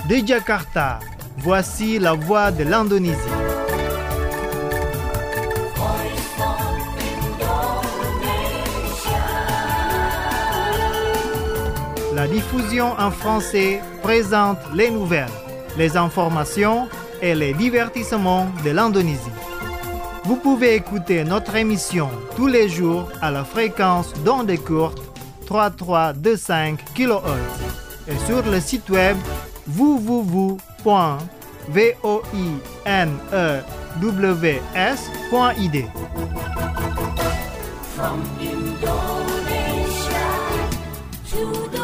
De Jakarta, voici la voix de l'Indonésie. La diffusion en français présente les nouvelles, les informations et les divertissements de l'Indonésie. Vous pouvez écouter notre émission tous les jours à la fréquence d'ondes courtes 3325 kHz et sur le site web www.voinews.id. From Indonesia to the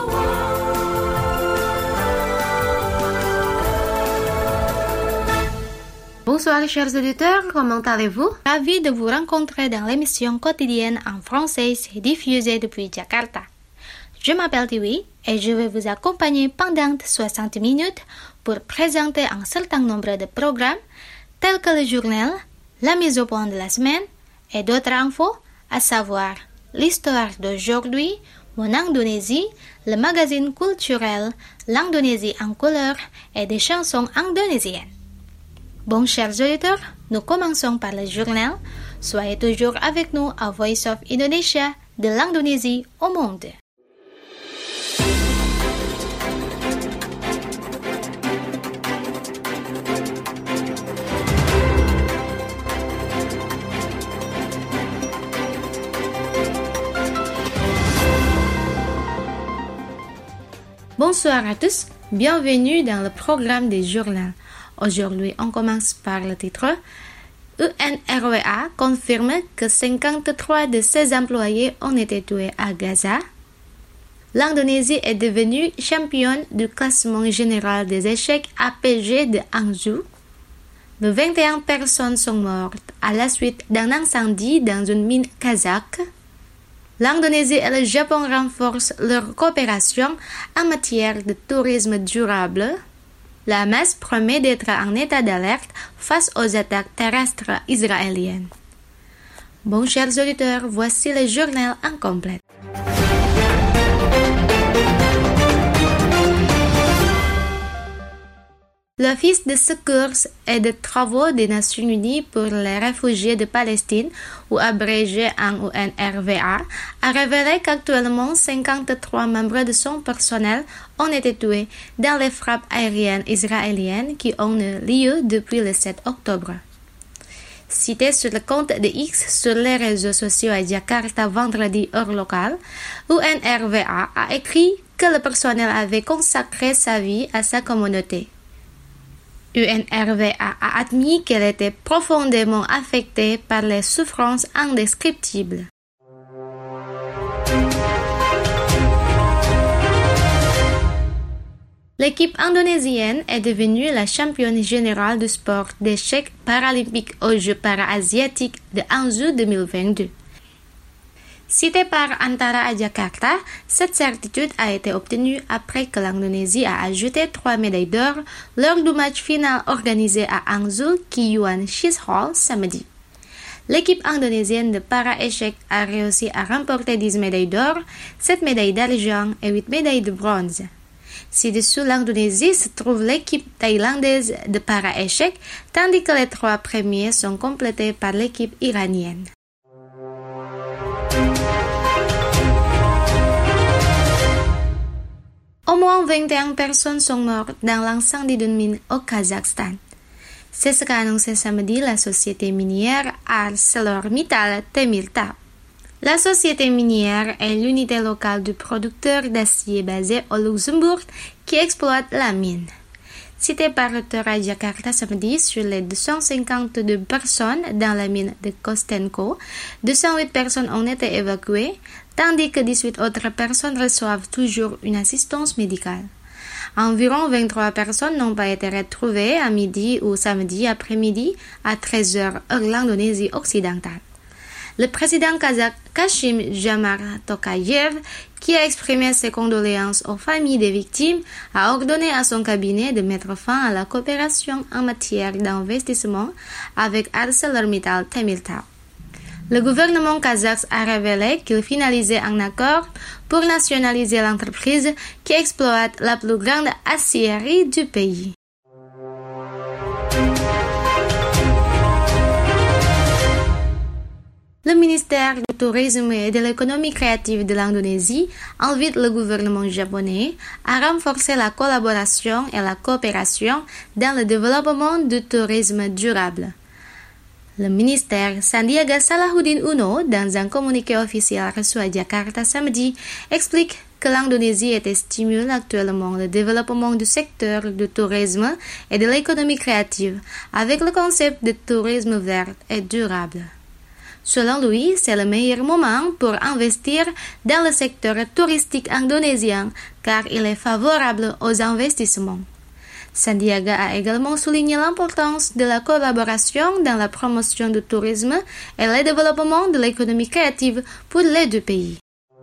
Bonsoir chers auditeurs, comment allez-vous? Ravi de vous rencontrer dans l'émission quotidienne en français diffusée depuis Jakarta. Je m'appelle Tiwi et je vais vous accompagner pendant 60 minutes pour présenter un certain nombre de programmes tels que le journal, la mise au point de la semaine et d'autres infos, à savoir l'histoire d'aujourd'hui, mon Indonésie, le magazine culturel, l'Indonésie en couleur et des chansons indonésiennes. Bon, chers auditeurs, nous commençons par le journal. Soyez toujours avec nous à Voice of Indonesia, de l'Indonésie au monde. Bonsoir à tous, bienvenue dans le programme des journaux. Aujourd'hui, on commence par le titre. UNRWA confirme que 53 de ses employés ont été tués à Gaza. L'Indonésie est devenue championne du classement général des échecs APG de Hangzhou. 21 personnes sont mortes à la suite d'un incendie dans une mine kazakh. L'Indonésie et le Japon renforcent leur coopération en matière de tourisme durable. La Hamas promet d'être en état d'alerte face aux attaques terrestres israéliennes. Bon, chers auditeurs, voici le journal en complet. L'Office de secours et de travaux des Nations Unies pour les réfugiés de Palestine, ou abrégé en UNRWA, a révélé qu'actuellement 53 membres de son personnel ont été tués dans les frappes aériennes israéliennes qui ont eu lieu depuis le 7 octobre. Cité sur le compte de X sur les réseaux sociaux à Jakarta vendredi heure locale, UNRWA a écrit que le personnel avait consacré sa vie à sa communauté. UNRWA a admis qu'elle était profondément affectée par les souffrances indescriptibles. L'équipe indonésienne est devenue la championne générale du sport d'échecs paralympiques aux Jeux para-asiatiques de Hangzhou 2022. Cité par Antara à Jakarta, cette certitude a été obtenue après que l'Indonésie a ajouté 3 médailles d'or lors du match final organisé à Hangzhou Kiyuan Shees Hall samedi. L'équipe indonésienne de para-échecs a réussi à remporter 10 médailles d'or, 7 médailles d'argent et 8 médailles de bronze. Ci-dessous l'Indonésie se trouve l'équipe thaïlandaise de para-échecs, tandis que les 3 premiers sont complétés par l'équipe iranienne. Au moins 21 personnes sont mortes dans l'incendie d'une mine au Kazakhstan. C'est ce qu'a annoncé samedi la société minière ArcelorMittal Temirtau. La société minière est l'unité locale du producteur d'acier basé au Luxembourg qui exploite la mine. Cité par Reuters à Jakarta samedi, sur les 252 personnes dans la mine de Kostenko, 208 personnes ont été évacuées, tandis que 18 autres personnes reçoivent toujours une assistance médicale. Environ 23 personnes n'ont pas été retrouvées à midi ou samedi après-midi à 13h heure l'Indonésie occidentale. Le président kazakh Kassym-Jomart Tokayev, qui a exprimé ses condoléances aux familles des victimes, a ordonné à son cabinet de mettre fin à la coopération en matière d'investissement avec ArcelorMittal Temirtau. Le gouvernement kazakh a révélé qu'il finalisait un accord pour nationaliser l'entreprise qui exploite la plus grande aciérie du pays. Le ministère du Tourisme et de l'économie créative de l'Indonésie invite le gouvernement japonais à renforcer la collaboration et la coopération dans le développement du tourisme durable. Le ministère Sandiaga Salahuddin Uno, dans un communiqué officiel reçu à Jakarta samedi, explique que l'Indonésie stimule actuellement le développement du secteur du tourisme et de l'économie créative avec le concept de tourisme vert et durable. Selon lui, c'est le meilleur moment pour investir dans le secteur touristique indonésien car il est favorable aux investissements. Sandiaga a également souligné l'importance de la collaboration dans la promotion du tourisme et le développement de l'économie créative pour les deux pays.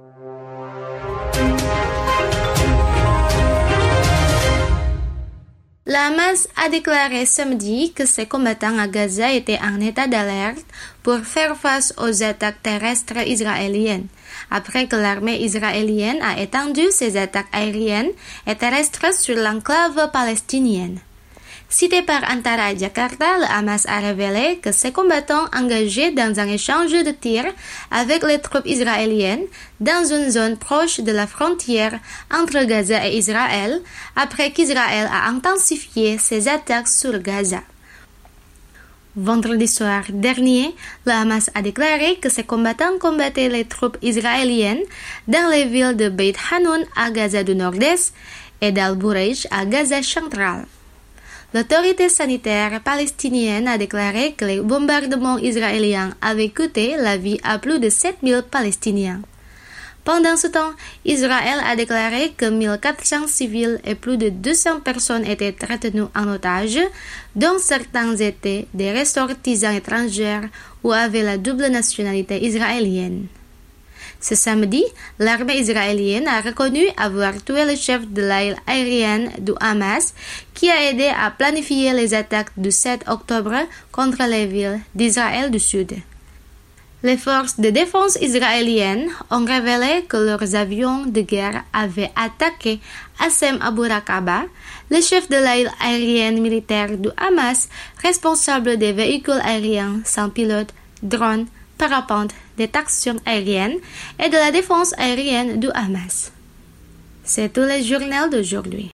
La Hamas a déclaré samedi que ses combattants à Gaza étaient en état d'alerte pour faire face aux attaques terrestres israéliennes, après que l'armée israélienne a étendu ses attaques aériennes et terrestres sur l'enclave palestinienne. Cité par Antara Jakarta, le Hamas a révélé que ses combattants engagés dans un échange de tirs avec les troupes israéliennes dans une zone proche de la frontière entre Gaza et Israël, après qu'Israël a intensifié ses attaques sur Gaza. Vendredi soir dernier, le Hamas a déclaré que ses combattants combattaient les troupes israéliennes dans les villes de Beit Hanoun à Gaza du Nord-Est et d'Al-Bureij à Gaza central. L'autorité sanitaire palestinienne a déclaré que les bombardements israéliens avaient coûté la vie à plus de 7000 Palestiniens. Pendant ce temps, Israël a déclaré que 1400 civils et plus de 200 personnes étaient retenues en otage, dont certains étaient des ressortissants étrangers ou avaient la double nationalité israélienne. Ce samedi, l'armée israélienne a reconnu avoir tué le chef de l'aile aérienne du Hamas qui a aidé à planifier les attaques du 7 octobre contre les villes d'Israël du Sud. Les forces de défense israéliennes ont révélé que leurs avions de guerre avaient attaqué Hassem Abu Rakaba, le chef de l'aile aérienne militaire du Hamas, responsable des véhicules aériens sans pilote, drones, parapentes, détection aérienne et de la défense aérienne du Hamas. C'est tout le journal d'aujourd'hui.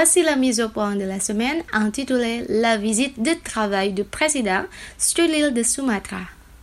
Voici la mise au point de la semaine intitulée La visite de travail du président sur l'île de Sumatra.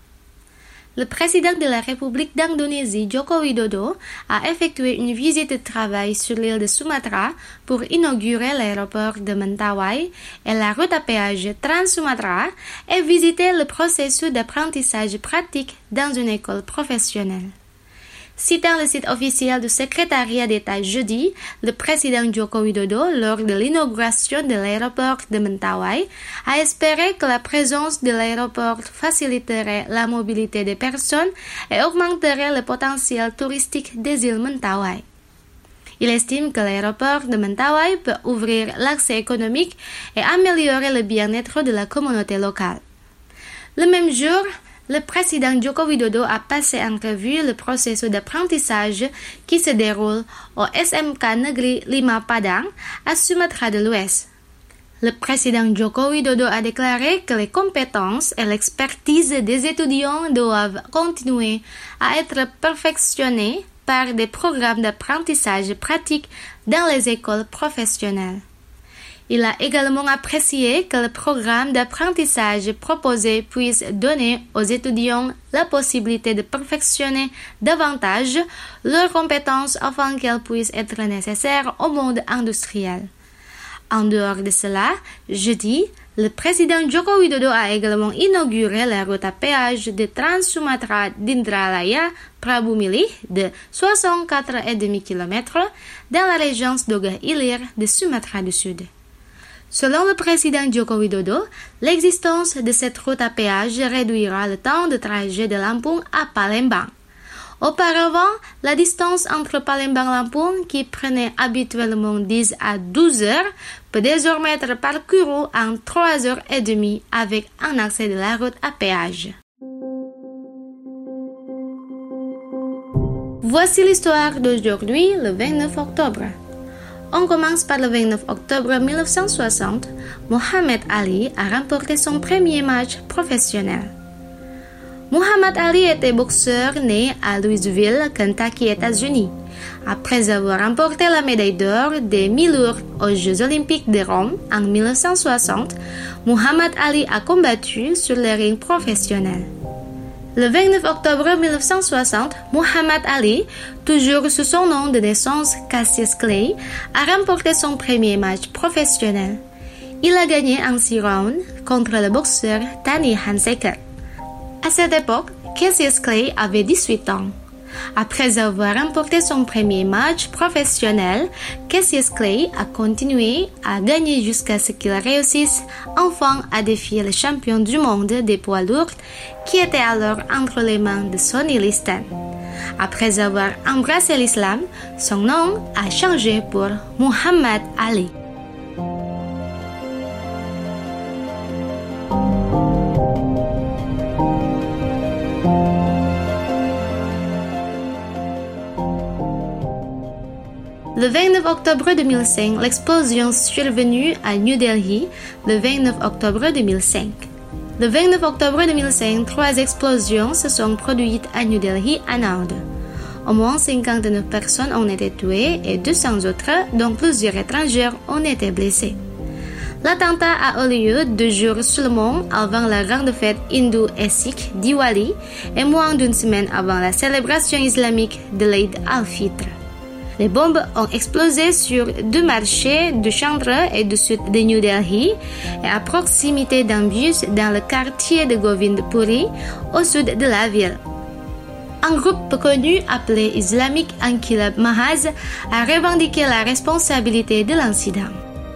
Le président de la République d'Indonésie, Joko Widodo, a effectué une visite de travail sur l'île de Sumatra pour inaugurer l'aéroport de Mentawai et la route à péage Trans-Sumatra et visiter le processus d'apprentissage pratique dans une école professionnelle. Citant le site officiel du secrétariat d'État jeudi, le président Joko Widodo, lors de l'inauguration de l'aéroport de Mentawai, a espéré que la présence de l'aéroport faciliterait la mobilité des personnes et augmenterait le potentiel touristique des îles Mentawai. Il estime que l'aéroport de Mentawai peut ouvrir l'accès économique et améliorer le bien-être de la communauté locale. Le même jour, le président Joko Widodo a passé en revue le processus d'apprentissage qui se déroule au SMK Negeri 5 Padang à Sumatra de l'Ouest. Le président Joko Widodo a déclaré que les compétences et l'expertise des étudiants doivent continuer à être perfectionnées par des programmes d'apprentissage pratique dans les écoles professionnelles. Il a également apprécié que le programme d'apprentissage proposé puisse donner aux étudiants la possibilité de perfectionner davantage leurs compétences afin qu'elles puissent être nécessaires au monde industriel. En dehors de cela, jeudi, le président Joko Widodo a également inauguré la route à péage de Trans-Sumatra d'Indralaya Prabumilih de 64,5 km dans la région Doga Ilir de Sumatra du Sud. Selon le président Joko Widodo, l'existence de cette route à péage réduira le temps de trajet de Lampung à Palembang. Auparavant, la distance entre Palembang-Lampung, qui prenait habituellement 10 à 12 heures, peut désormais être parcourue en 3 heures et demie avec un accès de la route à péage. Voici l'histoire d'aujourd'hui, le 29 octobre. On commence par le 29 octobre 1960, Muhammad Ali a remporté son premier match professionnel. Muhammad Ali était boxeur né à Louisville, Kentucky, États-Unis. Après avoir remporté la médaille d'or des mi-lourds aux Jeux olympiques de Rome en 1960, Muhammad Ali a combattu sur le ring professionnel. Le 29 octobre 1960, Muhammad Ali, toujours sous son nom de naissance Cassius Clay, a remporté son premier match professionnel. Il a gagné en 6 rounds contre le boxeur Tani Hanseker. À cette époque, Cassius Clay avait 18 ans. Après avoir remporté son premier match professionnel, Cassius Clay a continué à gagner jusqu'à ce qu'il réussisse enfin à défier le champion du monde des poids lourds qui était alors entre les mains de Sonny Liston. Après avoir embrassé l'islam, son nom a changé pour Muhammad Ali. Le 29 octobre 2005, l'explosion survenue à New Delhi le 29 octobre 2005. Le 29 octobre 2005, 3 explosions se sont produites à New Delhi, en Inde. Au moins 59 personnes ont été tuées et 200 autres, dont plusieurs étrangers, ont été blessés. L'attentat a eu lieu 2 jours seulement avant la grande fête hindoue et sikh Diwali et moins d'une semaine avant la célébration islamique de l'Eid al-Fitr. Les bombes ont explosé sur 2 marchés du centre et du sud de New Delhi et à proximité d'un bus dans le quartier de Govindpuri, au sud de la ville. Un groupe peu connu appelé Islamic Inqilab Mahaz a revendiqué la responsabilité de l'incident.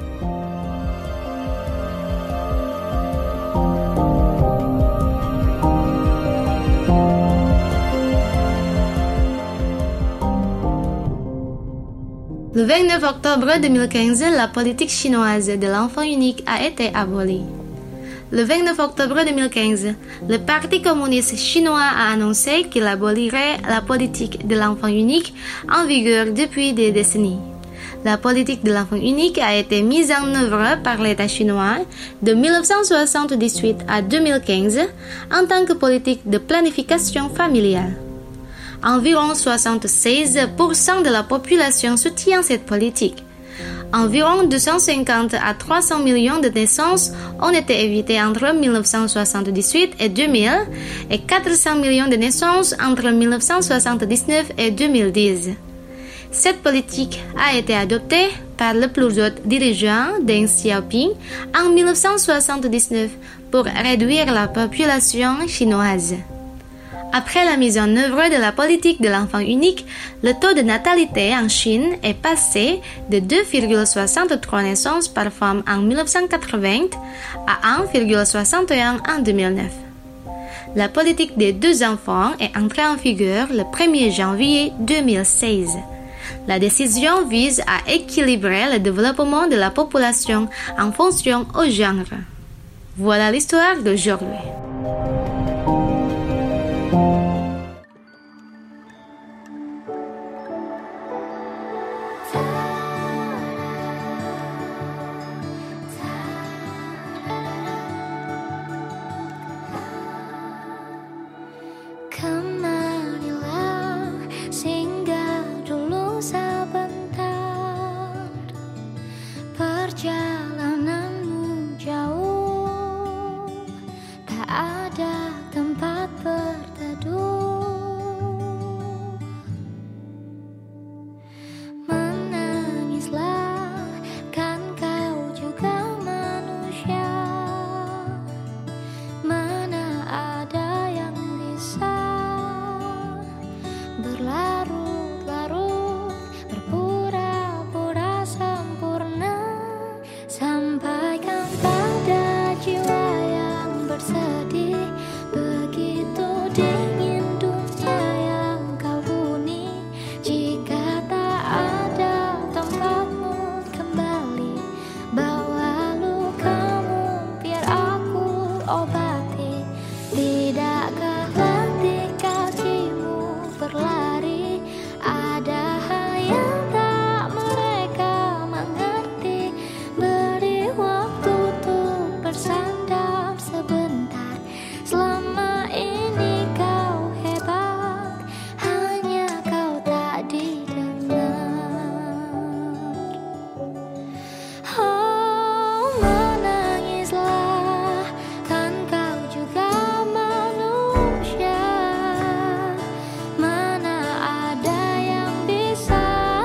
Le 29 octobre 2015, la politique chinoise de l'enfant unique a été abolie. Le 29 octobre 2015, le Parti communiste chinois a annoncé qu'il abolirait la politique de l'enfant unique en vigueur depuis des décennies. La politique de l'enfant unique a été mise en œuvre par l'État chinois de 1978 à 2015 en tant que politique de planification familiale. Environ 76% de la population soutient cette politique. Environ 250 à 300 millions de naissances ont été évitées entre 1978 et 2000 et 400 millions de naissances entre 1979 et 2010. Cette politique a été adoptée par le plus haut dirigeant Deng Xiaoping en 1979 pour réduire la population chinoise. Après la mise en œuvre de la politique de l'enfant unique, le taux de natalité en Chine est passé de 2,63 naissances par femme en 1980 à 1,61 en 2009. La politique des 2 enfants est entrée en vigueur le 1er janvier 2016. La décision vise à équilibrer le développement de la population en fonction au genre. Voilà l'histoire d'aujourd'hui. Kemarilah singgah dulu sebentar, perjalananmu jauh, tak ada tempat berteduh. Menangislah, kan kau juga manusia, mana ada yang bisa berlarut-larut, berpura-pura sempurna. Sampaikan pada jiwa yang bersedih, begitu dingin dunia yang kau huni. Jika tak ada tempatmu kembali, bawa lukamu biar aku obati. Tidakkah letih kakimu berlari, ada yang tak mereka mengerti. Beri waktu untuk bersandar sebentar, selama ini kau hebat, hanya kau tak didengar. Oh, menangislah, kan kau juga manusia, mana ada yang bisa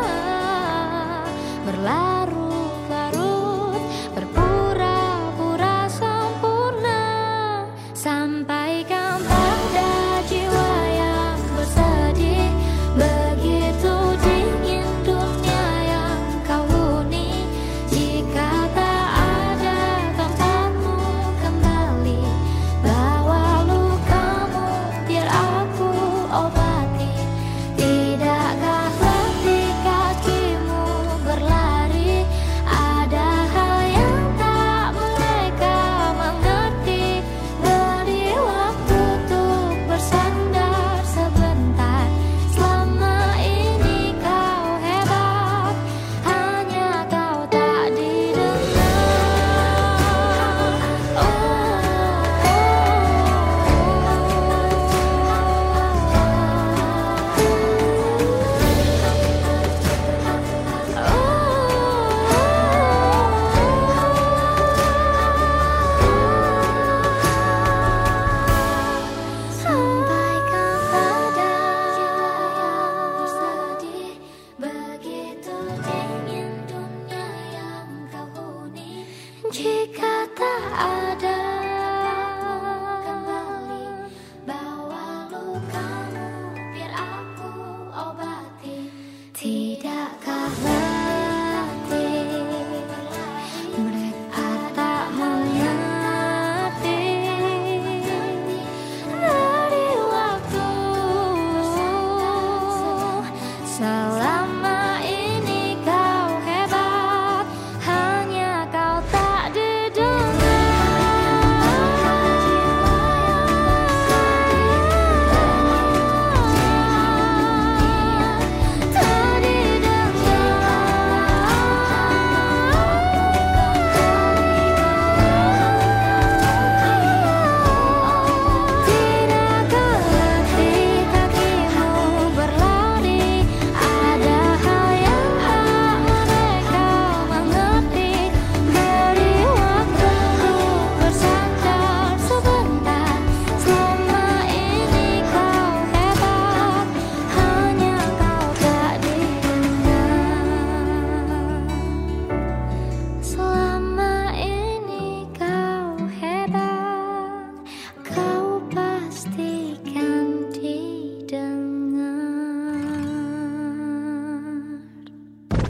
berlarut-larut, berpura-pura sempurna. Sampaikan pada jiwa yang bersedih, begitu dingin dunia yang kau huni. Jika tak ada tempatmu kembali, bawa lukamu biar aku obati. Tidakkah letih kakimu berlari, ada hal yang tak mereka mengerti. Beri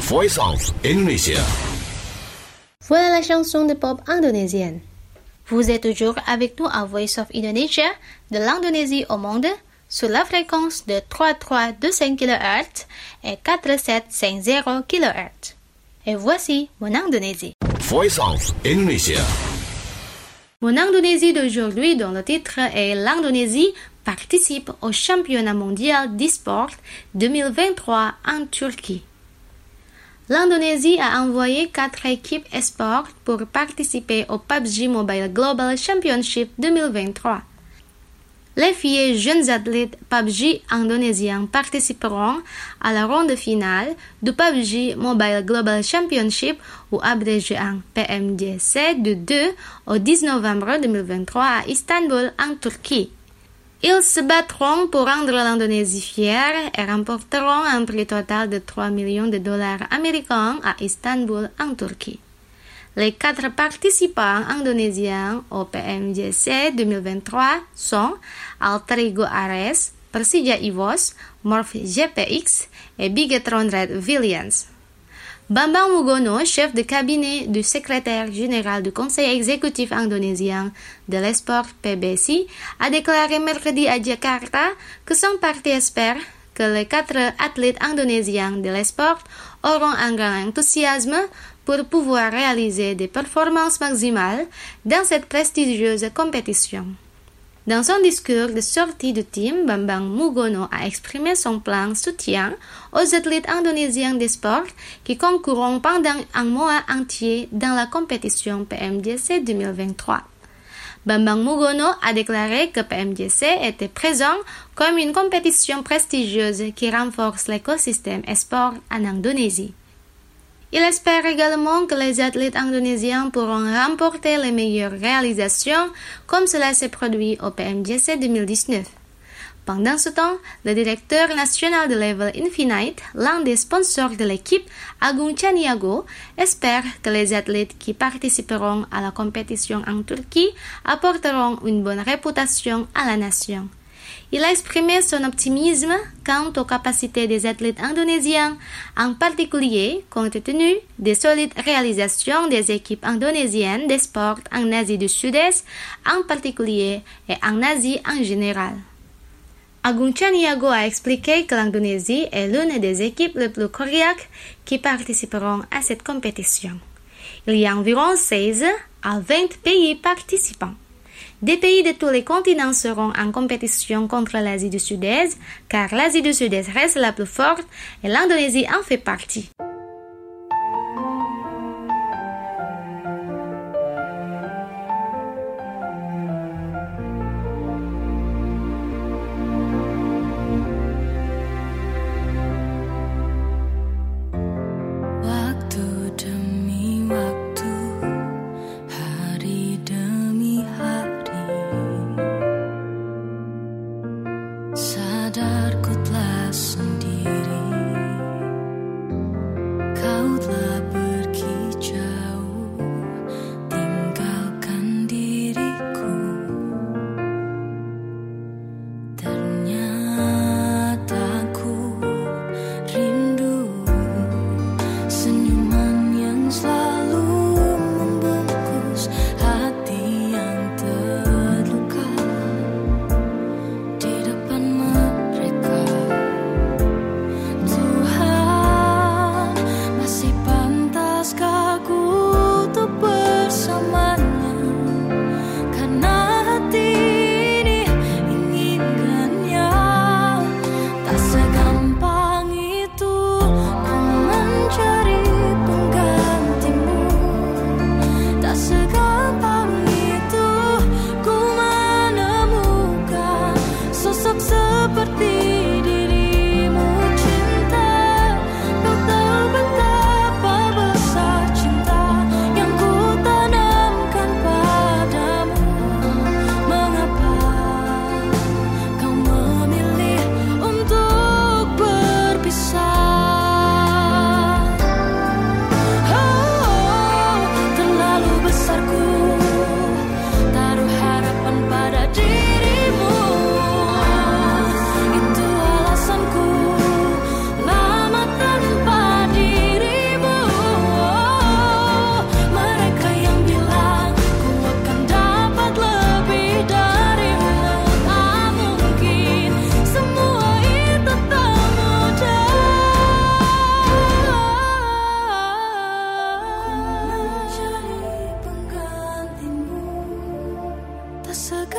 Voice of Indonesia. Voilà la chanson de pop indonésienne. Vous êtes toujours avec nous à Voice of Indonesia, de l'Indonésie au monde, sur la fréquence de 3325 kHz et 4750 kHz. Et voici mon Indonésie. Voice of Indonesia. Mon Indonésie d'aujourd'hui, dont le titre est l'Indonésie participe au championnat mondial d'e-sport 2023 en Turquie. L'Indonésie a envoyé 4 équipes e-sport pour participer au PUBG Mobile Global Championship 2023. Les filles jeunes athlètes PUBG indonésiens participeront à la ronde finale du PUBG Mobile Global Championship ou abrégé en PMGC du 2 au 10 novembre 2023 à Istanbul en Turquie. Ils se battront pour rendre l'Indonésie fière et remporteront un prix total de 3 millions de dollars américains à Istanbul en Turquie. Les 4 participants indonésiens au PMGC 2023 sont Alter Ares, Persija EVOS, Morph GPX et Bigetron Red Villains. Bambang Mugono, chef de cabinet du secrétaire général du Conseil exécutif indonésien de l'esport PBC, a déclaré mercredi à Jakarta que son parti espère que les 4 athlètes indonésiens de l'esport auront un grand enthousiasme pour pouvoir réaliser des performances maximales dans cette prestigieuse compétition. Dans son discours de sortie du team, Bambang Mugono a exprimé son plan soutien aux athlètes indonésiens des sports qui concourront pendant un mois entier dans la compétition PMGC 2023. Bambang Mugono a déclaré que PMGC était présent comme une compétition prestigieuse qui renforce l'écosystème e-sport en Indonésie. Il espère également que les athlètes indonésiens pourront remporter les meilleures réalisations comme cela s'est produit au PMGC 2019. Pendant ce temps, le directeur national de Level Infinite, l'un des sponsors de l'équipe, Agung Chaniago, espère que les athlètes qui participeront à la compétition en Turquie apporteront une bonne réputation à la nation. Il a exprimé son optimisme quant aux capacités des athlètes indonésiens, en particulier compte tenu des solides réalisations des équipes indonésiennes des sports en Asie du Sud-Est en particulier et en Asie en général. Agung Chaniago a expliqué que l'Indonésie est l'une des équipes les plus coriaces qui participeront à cette compétition. Il y a environ 16 à 20 pays participants. Des pays de tous les continents seront en compétition contre l'Asie du Sud-Est, car l'Asie du Sud-Est reste la plus forte et l'Indonésie en fait partie. Sadarku telah sendiri.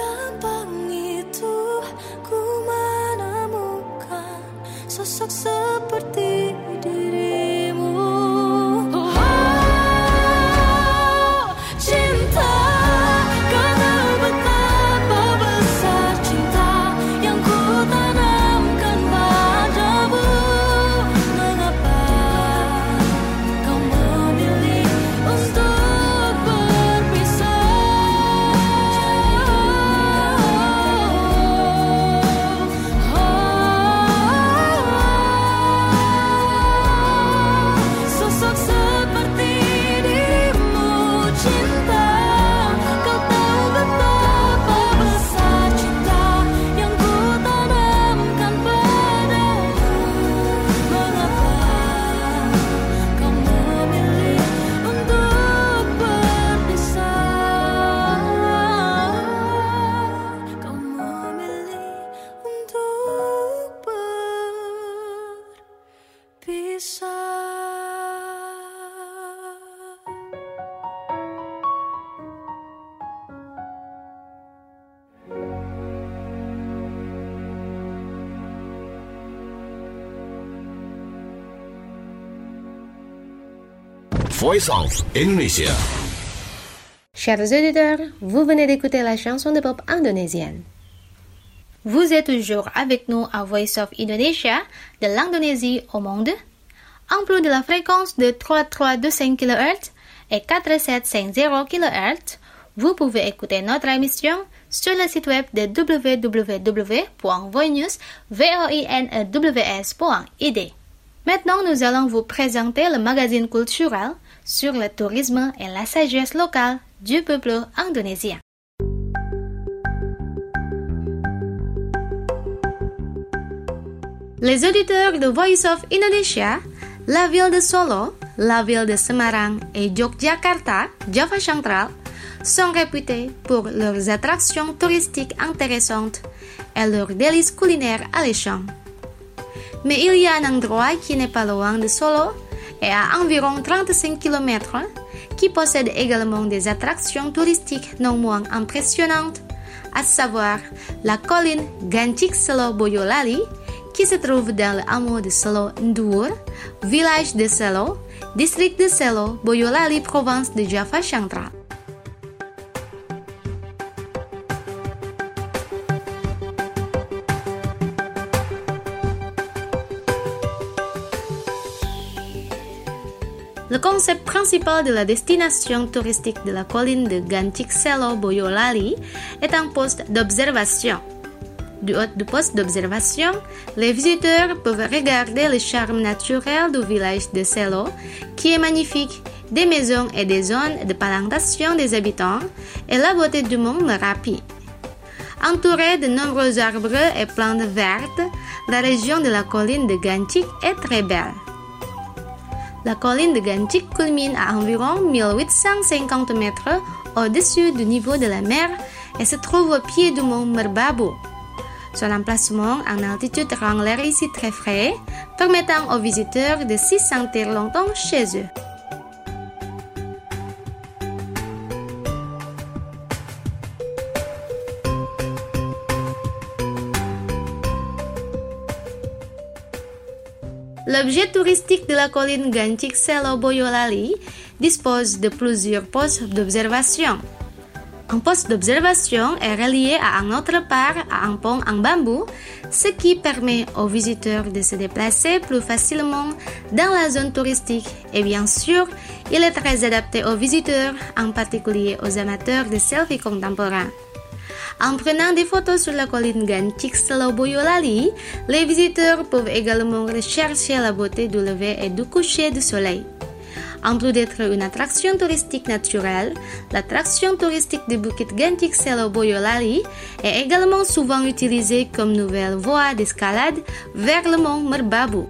gampang itu ku menemukan sosok seperti dirimu. Oh, cinta, kau tahu betapa besar cinta yang ku tanamkan padamu. Mengapa kau memilih untuk berpisah? Sosok seperti dirimu, cinta, kau tahu betapa besar cinta yang ku tanamkan padamu. Mengapa kau memilih untuk berpisah? Kau memilih untuk berpisah. Voice of Indonesia. Chers auditeurs, vous venez d'écouter la chanson de pop indonésienne. Vous êtes toujours avec nous à Voice of Indonesia, de l'Indonésie au monde, en plus de la fréquence de 3325 kHz et 4750 kHz. Vous pouvez écouter notre émission sur le site web de www.voinews.id. Maintenant, nous allons vous présenter le magazine culturel sur le tourisme et la sagesse locale du peuple indonésien. Les auditeurs de Voice of Indonesia, la ville de Solo, la ville de Semarang et Yogyakarta, Java central, sont réputés pour leurs attractions touristiques intéressantes et leurs délices culinaires alléchants. Mais il y a un endroit qui n'est pas loin de Solo et à environ 35 km qui possède également des attractions touristiques non moins impressionnantes, à savoir la colline Gancik Selo Boyolali qui se trouve dans le hameau de Selo Ndour, village de Selo, district de Selo, Boyolali, province de Java central. Le concept principal de la destination touristique de la colline de Gancik Selo Boyolali est un poste d'observation. Du haut du poste d'observation, les visiteurs peuvent regarder le charme naturel du village de Selo, qui est magnifique, des maisons et des zones de plantation des habitants, et la beauté du mont Merapi. Entourée de nombreux arbres et plantes vertes, la région de la colline de Gancik est très belle. La colline de Gancik culmine à environ 1850 mètres au-dessus du niveau de la mer et se trouve au pied du mont Merbabu. Son emplacement en altitude rend l'air ici très frais, permettant aux visiteurs de s'y sentir longtemps chez eux. L'objet touristique de la colline Gancik Selo Boyolali dispose de plusieurs postes d'observation. Un poste d'observation est relié à un autre part à un pont en bambou, ce qui permet aux visiteurs de se déplacer plus facilement dans la zone touristique et bien sûr, il est très adapté aux visiteurs, en particulier aux amateurs de selfies contemporains. En prenant des photos sur la colline Gancik Selo Boyolali, les visiteurs peuvent également rechercher la beauté du lever et du coucher du soleil. En plus d'être une attraction touristique naturelle, l'attraction touristique du Bukit Gancik Selo Boyolali est également souvent utilisée comme nouvelle voie d'escalade vers le mont Merbabu.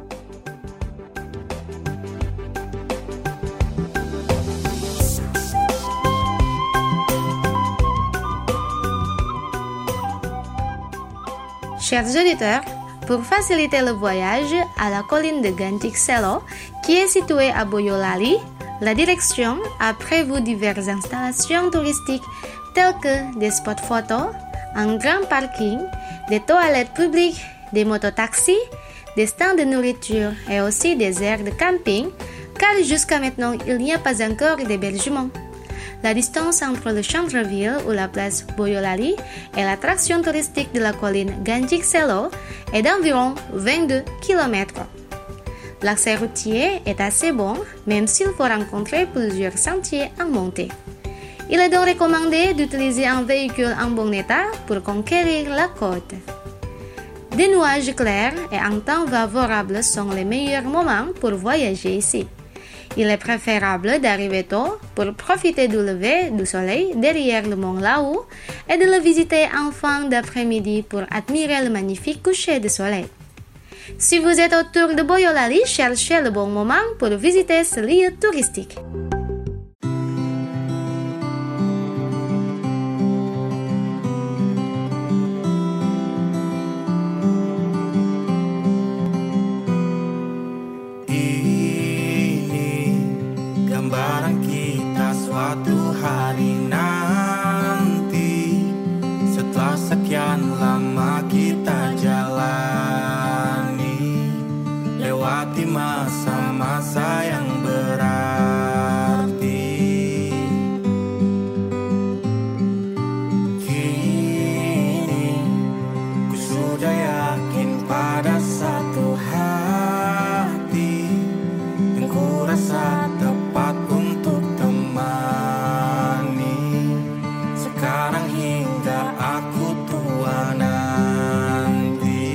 Chers auditeurs, pour faciliter le voyage à la colline de Gancik Selo, qui est située à Boyolali, la direction a prévu diverses installations touristiques tels que des spots photos, un grand parking, des toilettes publiques, des mototaxis, des stands de nourriture et aussi des aires de camping, car jusqu'à maintenant, il n'y a pas encore d'hébergement. La distance entre le centre-ville ou la place Boyolali et l'attraction touristique de la colline Ganjik Selo est d'environ 22 km. L'accès routier est assez bon, même s'il faut rencontrer plusieurs sentiers en montée. Il est donc recommandé d'utiliser un véhicule en bon état pour conquérir la côte. Des nuages clairs et un temps favorable sont les meilleurs moments pour voyager ici. Il est préférable d'arriver tôt pour profiter du lever du soleil derrière le mont Lau et de le visiter en fin d'après-midi pour admirer le magnifique coucher de soleil. Si vous êtes autour de Boyolali, cherchez le bon moment pour visiter ce lieu touristique. Gambaran kita suatu hari nanti, setelah sekian lama kita jalani, lewati masa-masa yang berarti. Kini ku sudah yakin pada satu hati yang ku rasa tepat untuk temani. Sekarang hingga aku tua nanti,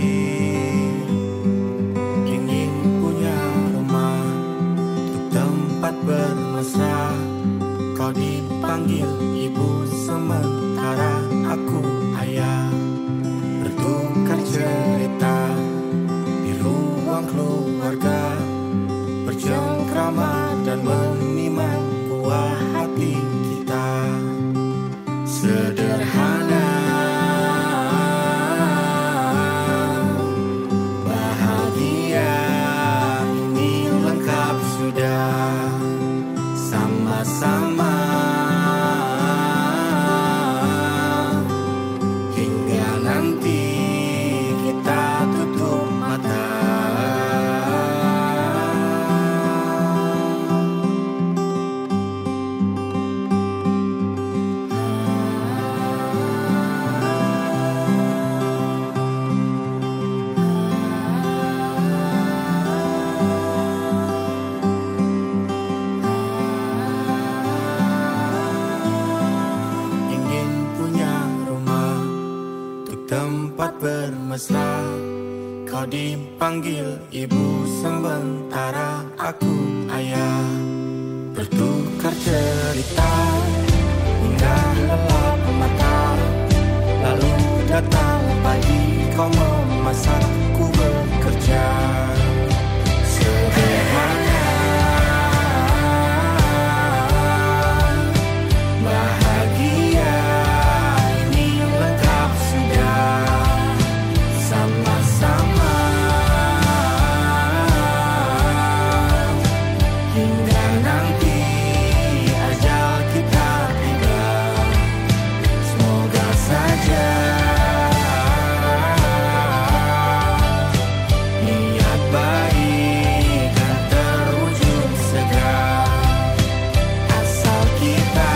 ingin punya rumah untuk tempat bermesra. Kau dipanggil ibu sementara aku ayah, bertukar cerita di ruang keluarga, bercengkrama dan menimang buah hati kita. Sederhana, bahagia, ini lengkap sudah. Sama-sama hingga nanti kita tutup mata. Tempat bermesra, kau dipanggil ibu sementara aku ayah, bertukar cerita hingga lelap mata. Lalu datang pagi, kau memasak, ku bekerja. Sederhana, bahagia, ini lengkap sudah. Sama-sama hingga nanti ajal kita tiba. Semoga saja niat baik dan terwujud segera, asal kita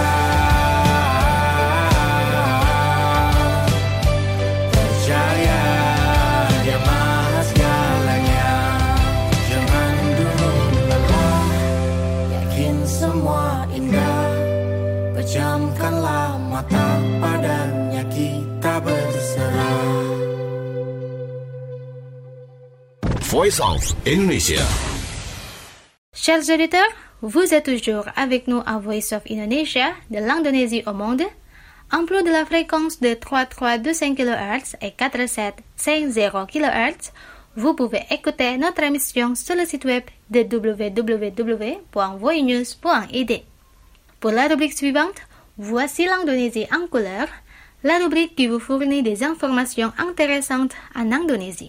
percaya Dia Maha segalanya. Jangan dulu lelah, yakin semua indah. Pejamkanlah mata, padanya kita berserah. Voice of Indonesia. Chers auditeurs, vous êtes toujours avec nous à Voice of Indonesia, de l'Indonésie au monde. Emploi de la fréquence de 3325 kHz et 4750 kHz. Vous pouvez écouter notre émission sur le site web de www.voinews.id. Pour la rubrique suivante, voici l'Indonésie en couleur, la rubrique qui vous fournit des informations intéressantes en Indonésie.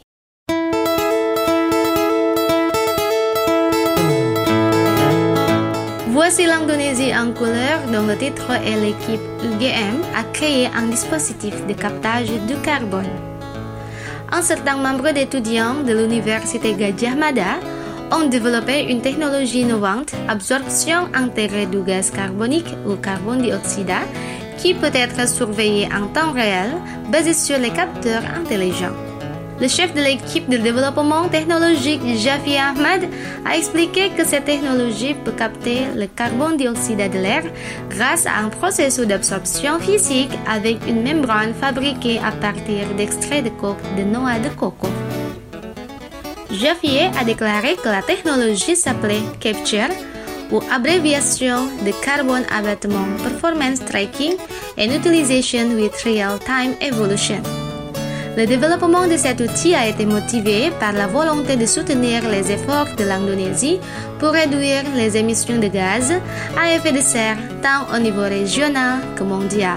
Voici l'Indonésie en couleur dont le titre est l'équipe UGM a créé un dispositif de captage du carbone. Un certain nombre d'étudiants de l'université Gadjah Mada ont développé une technologie innovante, absorption intégrée du gaz carbonique ou carbone dioxyde, qui peut être surveillée en temps réel basée sur les capteurs intelligents. Le chef de l'équipe de développement technologique Jafi Ahmad a expliqué que cette technologie peut capter le carbone dioxyde de l'air grâce à un processus d'absorption physique avec une membrane fabriquée à partir d'extraits de coque de noix de coco. Javier a déclaré que la technologie s'appelait Capture, ou abréviation de Carbon Abatement Performance Tracking and Utilization with Real-Time Evolution. Le développement de cet outil a été motivé par la volonté de soutenir les efforts de l'Indonésie pour réduire les émissions de gaz à effet de serre tant au niveau régional que mondial.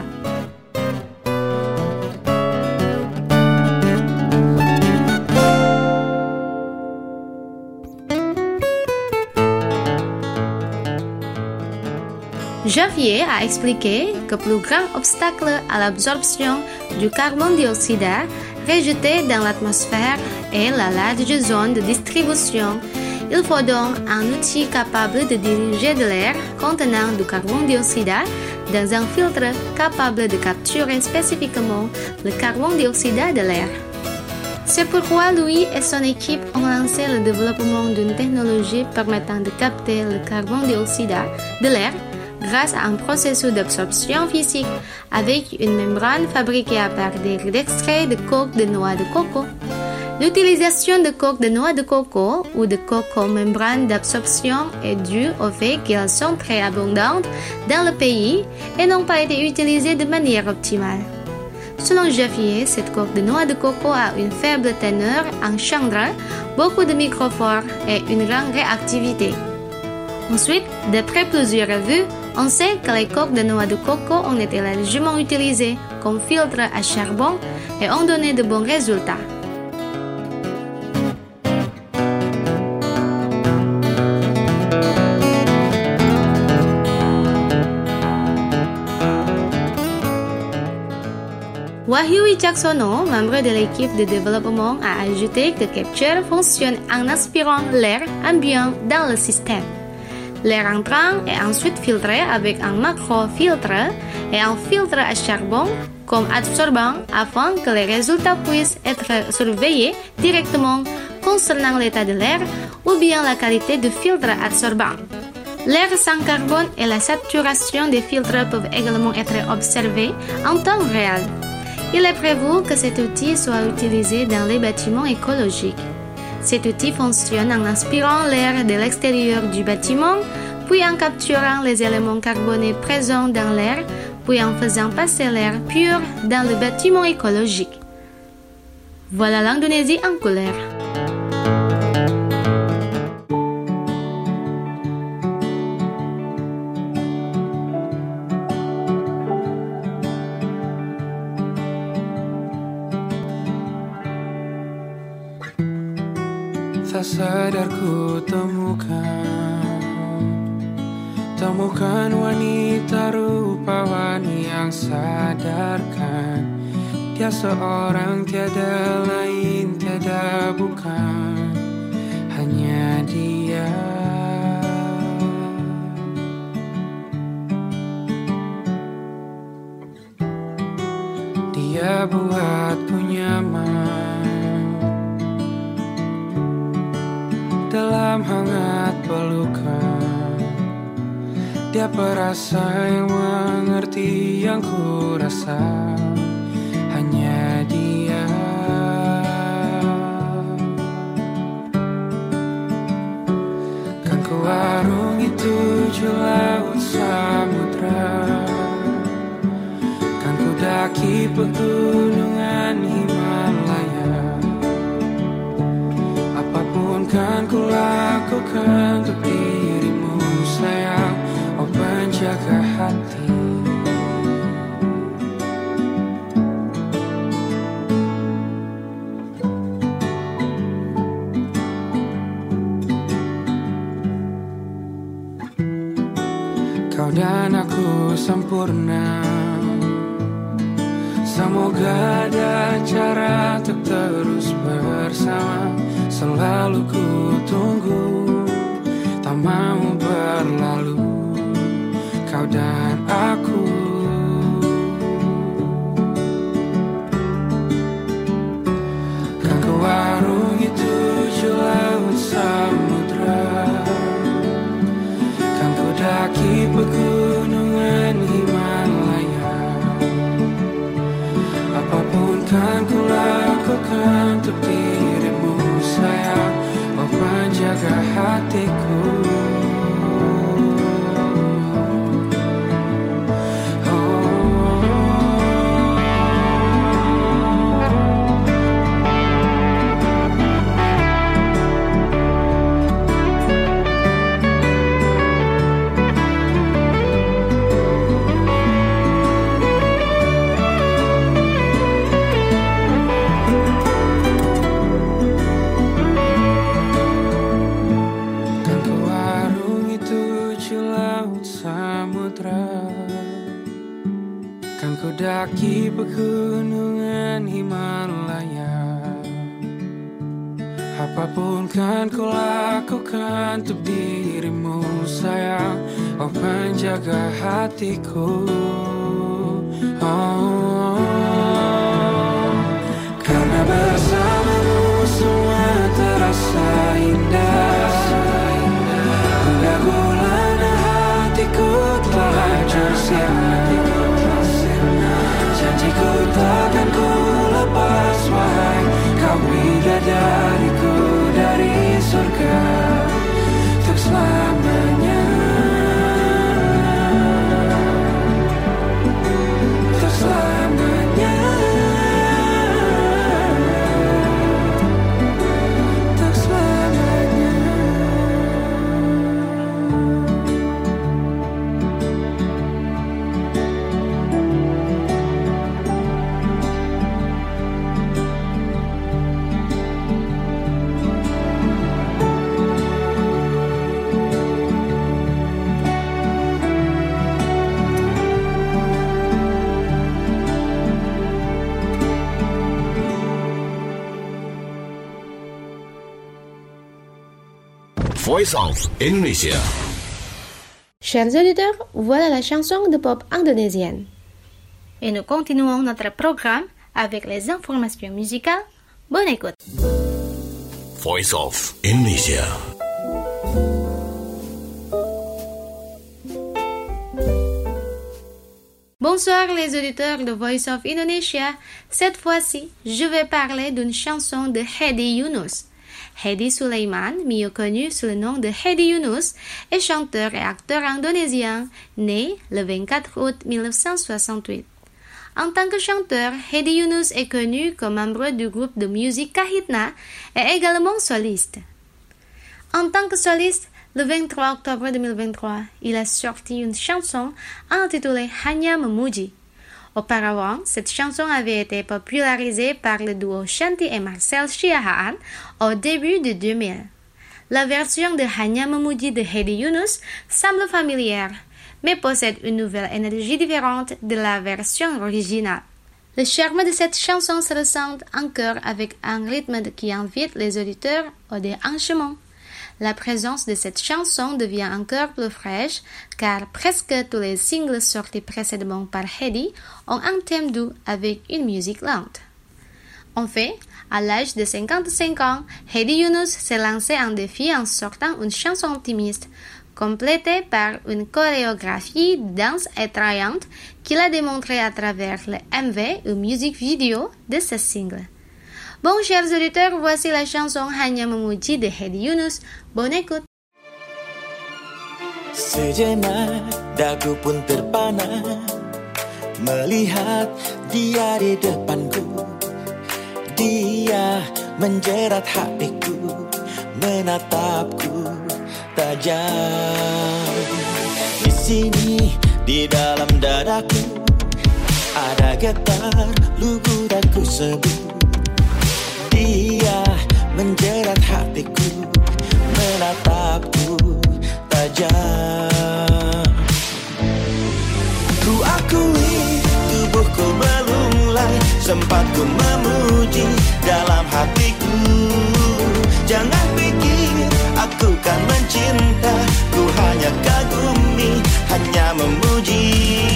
Javier a expliqué que le plus grand obstacle à l'absorption du carbone dioxyde rejeté dans l'atmosphère est la large zone de distribution. Il faut donc un outil capable de diriger de l'air contenant du carbone dioxyde dans un filtre capable de capturer spécifiquement le carbone dioxyde de l'air. C'est pourquoi lui et son équipe ont lancé le développement d'une technologie permettant de capter le carbone dioxyde de l'air grâce à un processus d'absorption physique avec une membrane fabriquée à partir d'extraits de coque de noix de coco. L'utilisation de coque de noix de coco ou de coco membrane d'absorption est due au fait qu'elles sont très abondantes dans le pays et n'ont pas été utilisées de manière optimale. Selon Javier, cette coque de noix de coco a une faible teneur en chanvre, beaucoup de microphores et une grande réactivité. Ensuite, d'après plusieurs revues, on sait que les coques de noix de coco ont été largement utilisées comme filtre à charbon et ont donné de bons résultats. Wahyu Wicaksono, membre de l'équipe de développement, a ajouté que Capture fonctionne en aspirant l'air ambiant dans le système. L'air entrant est ensuite filtré avec un macro-filtre et un filtre à charbon comme absorbant afin que les résultats puissent être surveillés directement concernant l'état de l'air ou bien la qualité du filtre absorbant. L'air sans carbone et la saturation des filtres peuvent également être observés en temps réel. Il est prévu que cet outil soit utilisé dans les bâtiments écologiques. Cet outil fonctionne en aspirant l'air de l'extérieur du bâtiment, puis en capturant les éléments carbonés présents dans l'air, puis en faisant passer l'air pur dans le bâtiment écologique. Voilà l'Indonésie en couleur. Tak sadar ku temukan wanita rupawan yang sadarkan dia seorang tiada lain tiada bukan hanya dia. Dia buatku nyaman dalam hangat pelukan. Dia perasa yang mengerti yang ku rasa. Hanya dia. Kan ku arungi 7 laut samudra. Kan ku daki pegunungan Himalaya. Kan ku lakukan untuk dirimu sayang, oh penjaga hati. sempurna. Semoga ada cara untuk terus bersama. Selalu ku tunggu, tak mau berlalu, kau dan aku. Kan ku warungi 7 laut samudra, kan ku daki pegunungan Himalaya. Apapun kan ku lakukan untuk dirimu sayang, oh penjaga hatiku. Daki pegunungan Himalaya. Apapun kan ku lakukan untuk dirimu sayang, oh penjaga hatiku. Oh, karena bersamamu semua terasa indah. Gundah gulana hatiku telah hancur siang. Janjiku takkan ku lepas, wahai kau bidadariku dari surga untuk selamanya, untuk selamanya, untuk selamanya. Voice of Indonesia. Chers auditeurs, voilà la chanson de pop indonésienne. Et nous continuons notre programme avec les informations musicales. Bonne écoute. Voice of Indonesia. Bonsoir les auditeurs de Voice of Indonesia. Cette fois-ci, je vais parler d'une chanson de Hedi Yunus. Hedi Sulaiman, mieux connu sous le nom de Hedi Yunus, est chanteur et acteur indonésien, né le 24 août 1968. En tant que chanteur, Hedi Yunus est connu comme membre du groupe de musique Kahitna et également soliste. En tant que soliste, le 23 octobre 2023, il a sorti une chanson intitulée Hanya Memuji. Auparavant, cette chanson avait été popularisée par le duo Shanti et Marcel Siahaan au début de 2000. La version de Hanya Memuji de Hedi Yunus semble familière, mais possède une nouvelle énergie différente de la version originale. Le charme de cette chanson se ressent encore avec un rythme qui invite les auditeurs au déhanchement. La présence de cette chanson devient encore plus fraîche car presque tous les singles sortis précédemment par Hedi ont un thème doux avec une musique lente. En fait, à l'âge de 55 ans, Hedi Yunus s'est lancé un défi en sortant une chanson optimiste, complétée par une chorégraphie de danse attrayante qu'il a démontrée à travers le MV ou music video de ce single. Bon, chers auditeurs, voici la chanson Hanya Memuji de Hedi Yunus. Bonne écoute. Sejenak dagu pun terpana melihat dia di depanku. Dia menjerat hatiku, menatapku tajam. Di sini, di dalam dadaku ada getar lugu dan ku sebut. Dia menjerat hatiku, menatapku tajam. ku memuji dalam hatiku. Jangan pikir aku kan mencinta, ku hanya kagumi, hanya memuji.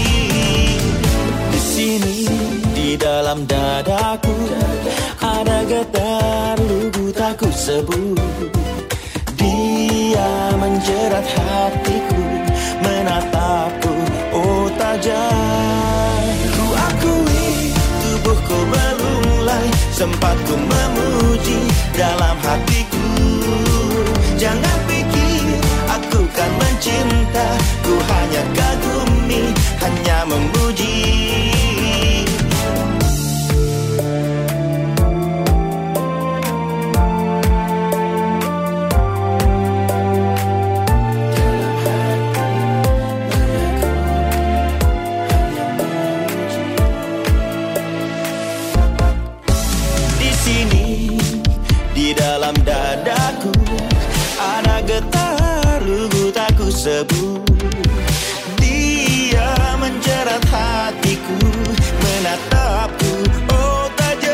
Di sini, di dalam dadaku, ada getar lugu tak ku sebut. Dia menjerat hatiku, menatapku, oh tajam. Ku akui tubuhku melulai, sempat ku memuji dalam hatiku. Jangan pikir aku kan mencinta, ku hanya kagumi, hanya memuji. Dadaku ada getar lugu tak ku sebut. Dia menjerat hatiku, menatapku, oh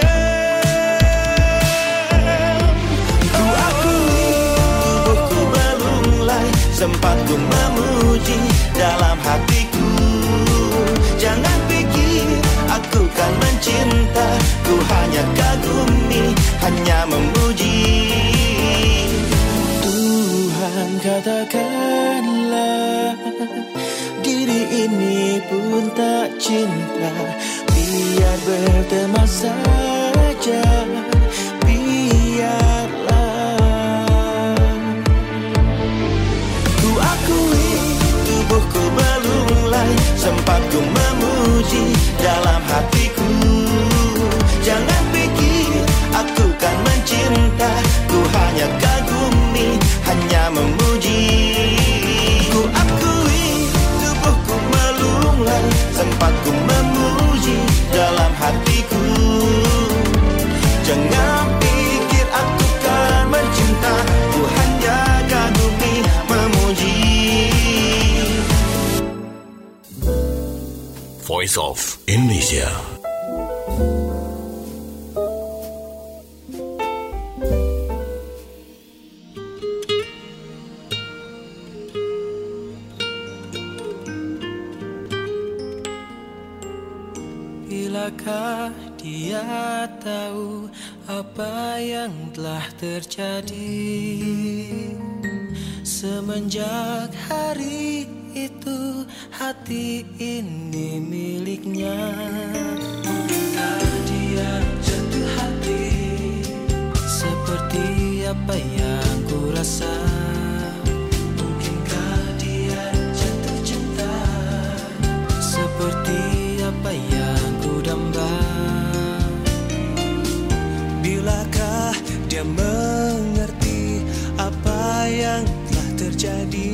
tajam. Ku akui tubuhku melulai, sempat ku memuji dalam hatiku. Jangan pikir aku kan mencinta, ku hanya kagumi, hanya memuji. Tuhan katakanlah, diri ini pun tak cinta, biar berteman saja, biarlah. Ku akui tubuhku melulai, sempat ku memuji dalam hatiku. Jangan pikir aku kan mencinta, ku hanya kagumi, hanya memuji. Ku akui tubuhku melulai, sempat ku memuji dalam hatiku. Jangan pikir aku kan mencinta, ku hanya kagumi, memuji. Voice of Indonesia. Bilakah dia tahu apa yang telah terjadi semenjak hari itu hati ini miliknya. Mungkinkah dia jatuh hati seperti apa yang ku rasa? Mungkinkah dia jatuh cinta seperti apa yang ku damba? Bilakah dia mengerti apa yang telah terjadi?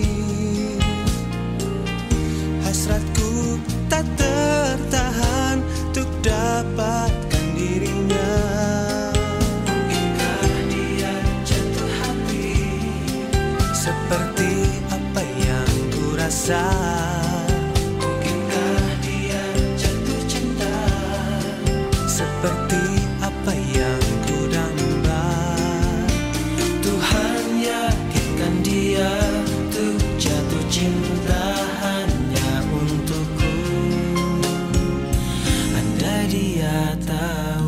Hasratku tak tertahan untuk dapatkan dirinya. Mungkinkah dia jatuh hati seperti apa yang ku rasa? Mungkinkah dia jatuh cinta seperti apa yang ku damba? Tuhan yakinkan dia untuk jatuh cinta hanya untukku. Andai dia tahu.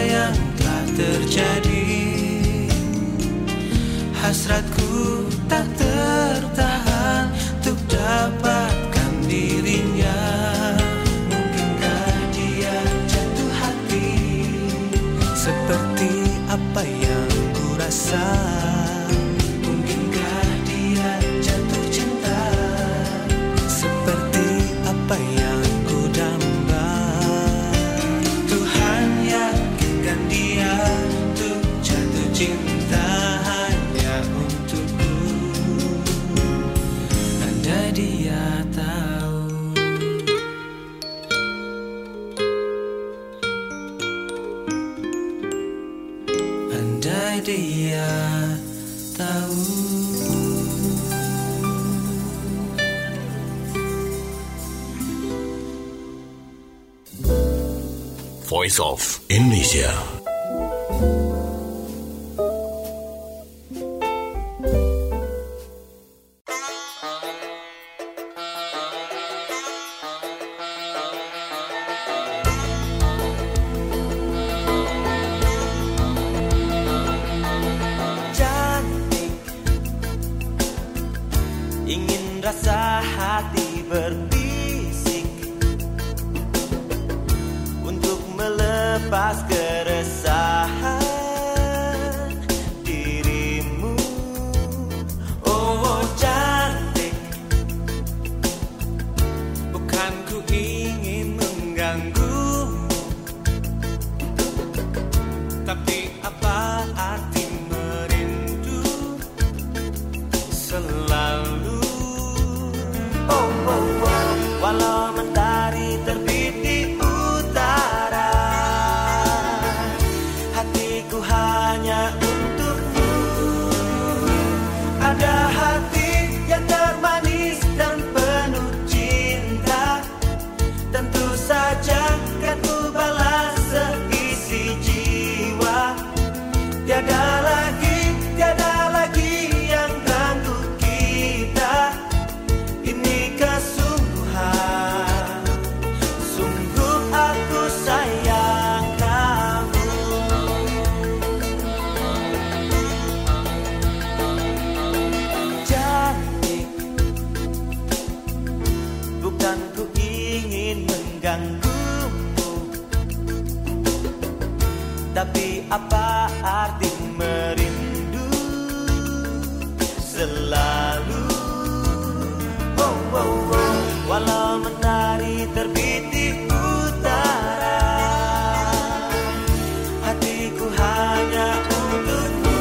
Hasratku tak dia tahu. Andai dia tahu. Voice of Indonesia. Cantik, ingin rasa hati berbisik untuk melepas keresahan dirimu. Oh cantik, bukan ku ingin mengganggumu, tapi apa arti merindu selalu. Oh, oh, oh. Walau mentari terbit di utara, hatiku hanya untukmu. Ada hati yang termanis dan penuh cinta, tentu saja kan ku balas seisi jiwa. Tiada lagi yang ganggu kita. Ini kesungguhan, sungguh aku sayang kamu. Cantik, bukan ku ingin mengganggumu, tapi apa arti merindu selalu. Oh, oh, oh. Walau mentari terbit di utara, hatiku hanya untukmu.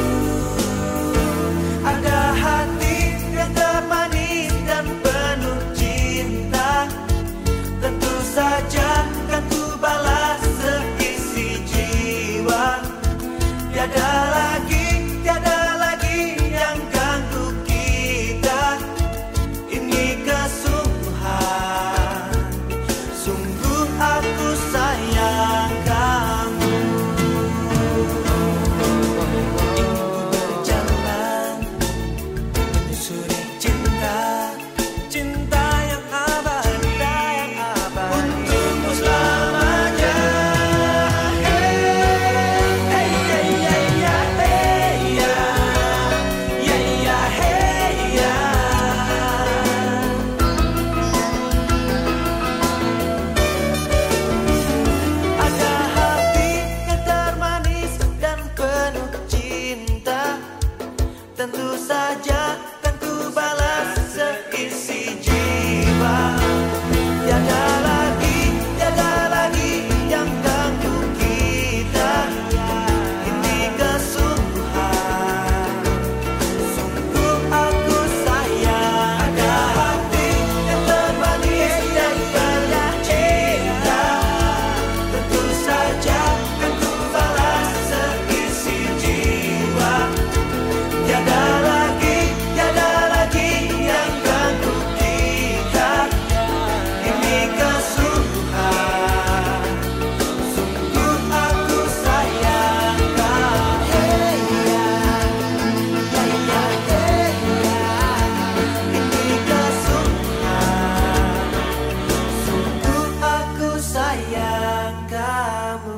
Ada hati yang termanis dan penuh cinta, tentu saja kan ku balas seisi jiwa. Tiada lagi yang ganggu kita. Ini kesungguhan, sungguh aku sayang kamu. Ingin ku berjalan menyusuri cinta, cinta yang abadi, untukmu selamanya. Hey, hey, hey, hey, yeah, hey, yeah, yeah, yeah, hey, yeah. Ada hati yang termanis dan penuh cinta, tentu saja kan ku balas seisi jiwa. Tiada lagi yang ganggu kita. Ini kesungguhan, sungguh aku sayang. Ada hati yang termanis dan penuh cinta, tentu saja kan ku balas seisi jiwa. Tiada lagi yang ganggu kita. Ini kesungguhan, sungguh aku sayang kamu. Hey, yeah, yeah, yeah, hey, yeah. Ini kesungguhan, sungguh aku sayang kamu.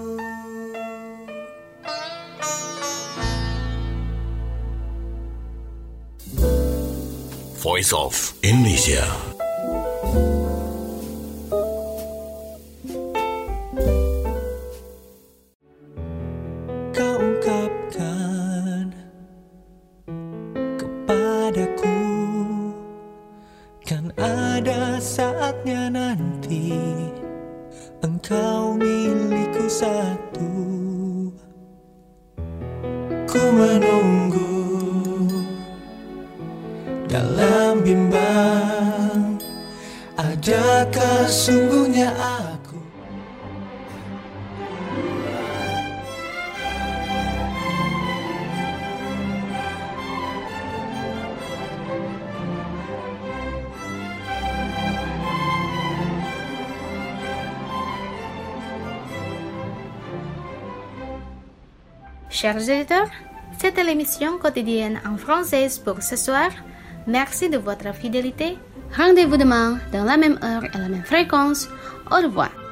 Voice of Indonesia. Kau ungkapkan kepadaku, kan ada saatnya nanti engkau milikku satu. Ku menunggu dalam bimbang. Adakah sungguhnya aku? Chers auditeurs, c'était l'émission quotidienne en français pour ce soir. Merci de votre fidélité. Rendez-vous demain dans la même heure et la même fréquence. Au revoir.